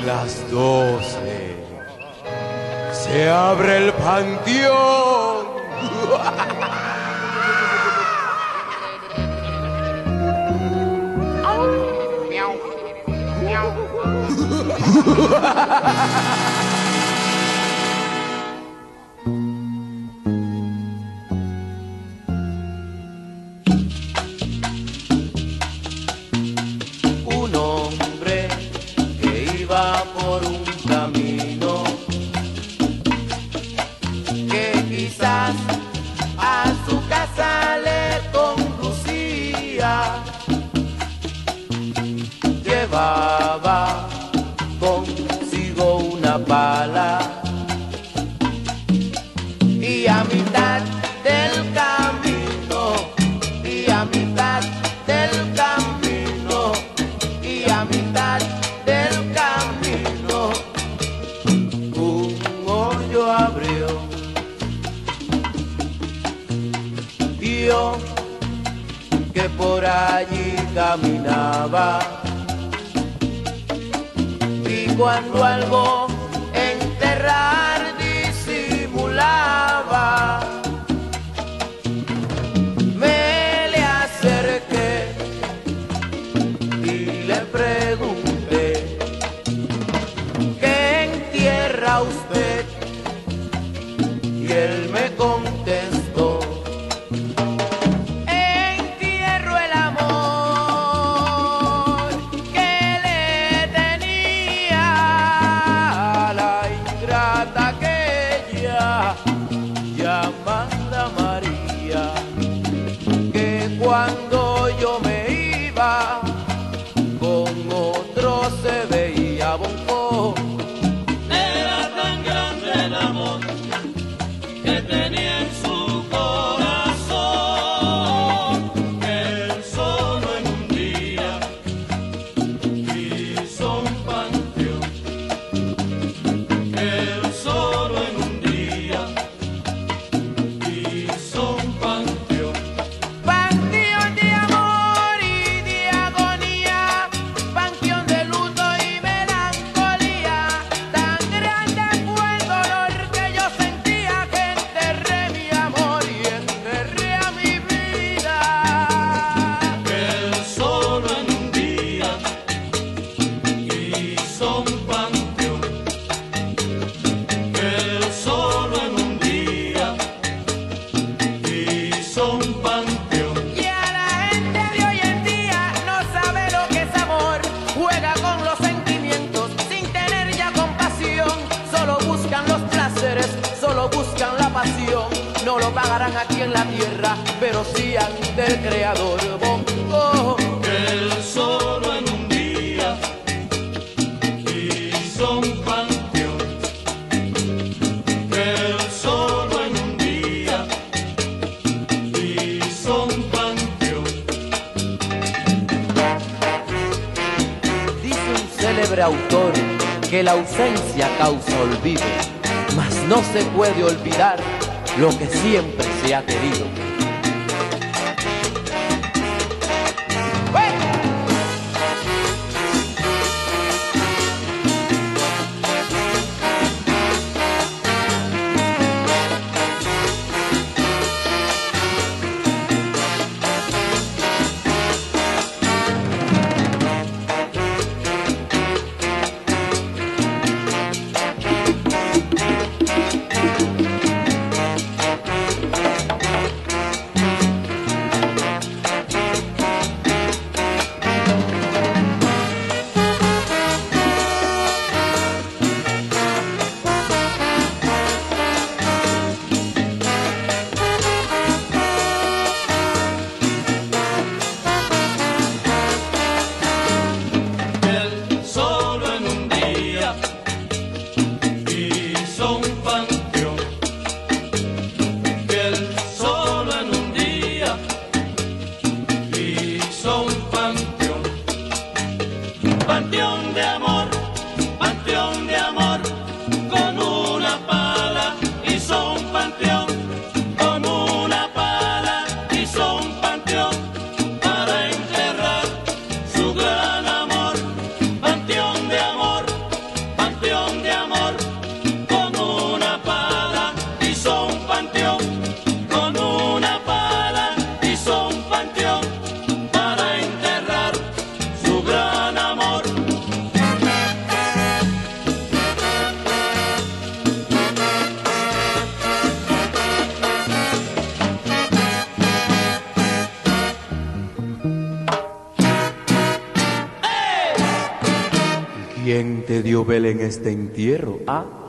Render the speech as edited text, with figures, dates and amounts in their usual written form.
las 12 se abre el panteón. Miau, miau. Un hombre que iba por un camino que quizás a su casa le conducía, llevaba consigo una pala y a mitad del camino, y a mitad del camino, y a mitad del camino, un hoyo abrió. Vio que por allí caminaba y cuando algo enterrar disimulaba, me le acerqué y le pregunté: ¿qué entierra usted? Y él me contestó: entierro el amor que le tenía a la ingrata aquella llamada María, que cuando yo me iba con otro se veía bonco. Era tan grande el amor que tenía en su corazón, que él solo en un día hizo un panteón, que él solo en un día hizo un panteón. Panteón de amor y de agonía, panteón de luto y melancolía. Tan grande fue el dolor que yo sentía que enterré mi amor y enterré a mi vida. Que él solo en un día hizo un panteón, que él solo en un día hizo un panteón. Y a la gente de hoy en día no sabe lo que es amor. Juega con los sentimientos sin tener ya compasión. Solo buscan los placeres, solo buscan la pasión. No lo pagarán aquí en la tierra, pero sí ante el Creador. Bongo. Que él solo en un día hizo un panteón, que él solo en un día hizo un panteón. Dice un célebre autor que la ausencia causa olvido, mas no se puede olvidar lo que siempre se ha querido. ¿Quién te dio vela en este entierro? ¿Ah?